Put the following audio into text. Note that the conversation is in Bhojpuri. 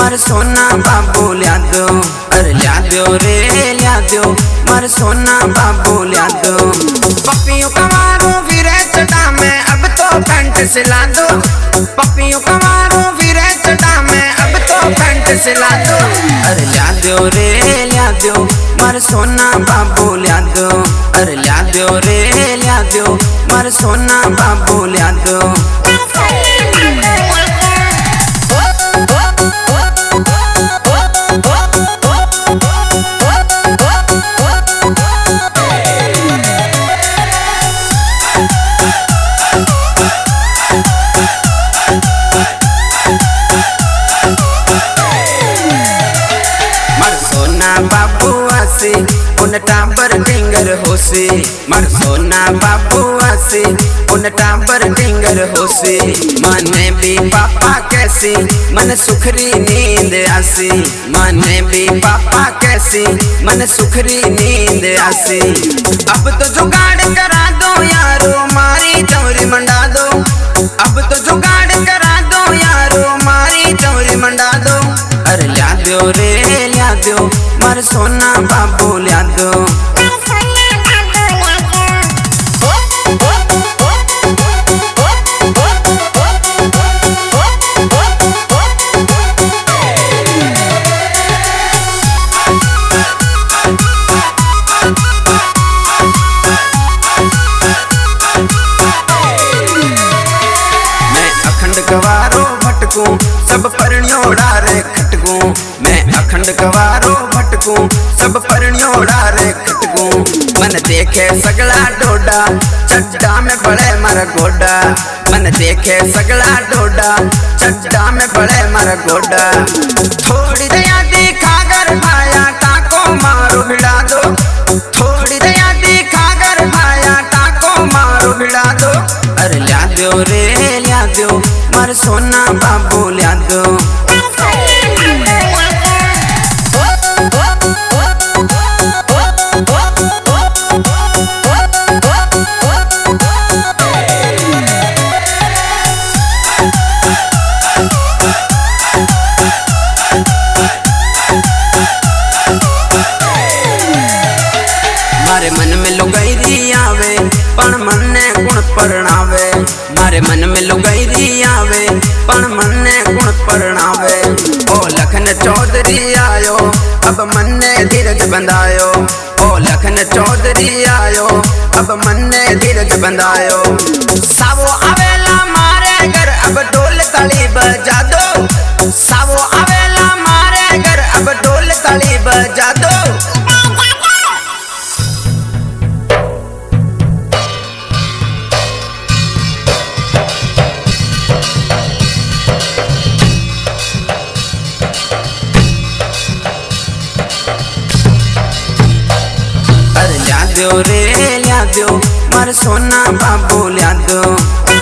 मार सोना बाबू लिया दो, अरे लिया दो रे लिया दो, मार सोना बाबू लिया दो। पपियों का मारो फिर चटा में अब तो पैंट सिला दो, पपियों का मारो फिर चटा में अब तो पैंट सिला दो। अरे लिया दो रे लिया दो, मार सोना बाबू लिया दो, अरे लिया दो रे लिया दो, मार सोना बाबू लिया दो। बाबू आसे उन टाबर डिंगर होसे, मर सोना बाबू आसे उन टाबर डिंगर होसे। मने भी पापा कैसे मन सुखरी नींद आसे, मने भी पापा कैसे मन सुखरी नींद आसे। अब तो जुगाड़ करा दो यारो मारी चौरी मंडा दो, अब तो जुगाड़ करा दो यारो मारी चौरी मंडा दो। अरे लिया दो रे लिया दो, मार सोना बाबू लिया दो। मैं अखंड गवारो भटकूं सब परण्यों डारे खटकूं, मैं अखंड गवारो भटकूं सब परण्यों डारे खटकूं। मन देखे सगला डोडा चड्डा में पड़े मर गोडा, मन देखे सगला डोडा चड्डा में पड़े मर गोडा। थोड़ी दया दिखा कर भाया टाको मारो भिड़ा दो, थोड़ी दया दिखा कर भाया टाको मारो भिड़ा दो। अरे लिया दो रे लिया दो, मार सोना बाबू लिया दो। मारे मन में लुगाई आवे पण मन ने गुण परणावे, मारे मन में लुगाई आवे पण मन ने गुण परणावे। ओ लखन चौधरी आयो अब मन ने धीरज बंधायो, ओ लखन चौधरी आयो अब मन ने धीरज बंधायो। सावो आवेला मारे घर अब ढोल ताली बजा दो, सावो आवेला मारे घर अब ढोल ताली बजा दो। लिया दो रे लिया दो, मार सोना बाबू लिया दो।